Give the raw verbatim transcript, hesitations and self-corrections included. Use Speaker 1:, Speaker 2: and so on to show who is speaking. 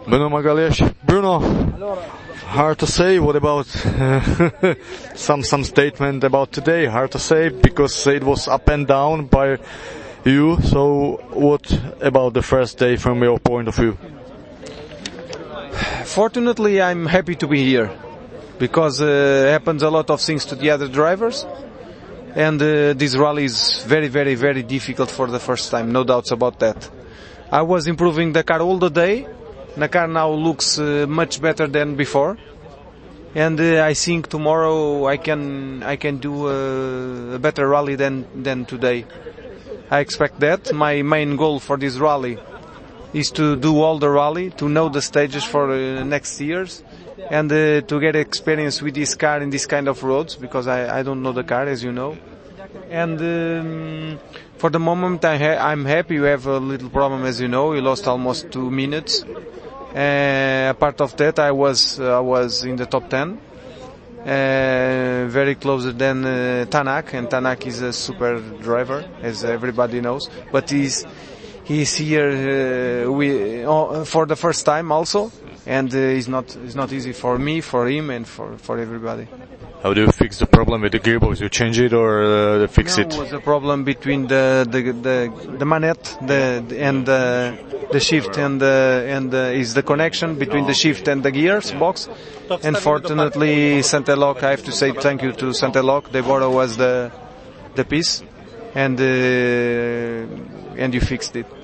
Speaker 1: Bruno Magalhães. Bruno, hard to say. What about uh, some some statement about today? Hard to say because it was up and down by you. So what about the first day from your point of view?
Speaker 2: Fortunately, I'm happy to be here because uh, happens a lot of things to the other drivers, and uh, this rally is very, very, very difficult for the first time. No doubts about that. I was improving the car all the day. The car now looks uh, much better than before, and uh, I think tomorrow I can I can do a, a better rally than than today. I expect that. My main goal for this rally is to do all the rally, to know the stages for uh, next years, and uh, to get experience with this car in this kind of roads, because I, I don't know the car, as you know. And um, for the moment, I ha- I'm happy. We have a little problem, as you know. We lost almost two minutes. Uh, apart of that, I was uh, I was in the top ten, uh, very closer than uh, Tanak, and Tanak is a super driver, as everybody knows. But he's he's here uh, we, uh, for the first time also, and uh, it's not it's not easy for me, for him, and for for everybody.
Speaker 1: How do you fix the problem with the gearbox? You change it or uh, fix
Speaker 2: no,
Speaker 1: it?
Speaker 2: It was a problem between the the the, the manette the, and the the shift and the, and the, is the connection between the shift and the gears box. And fortunately, Santelok, I have to say thank you to Santelok. They borrow us the the piece, and uh, and you fixed it.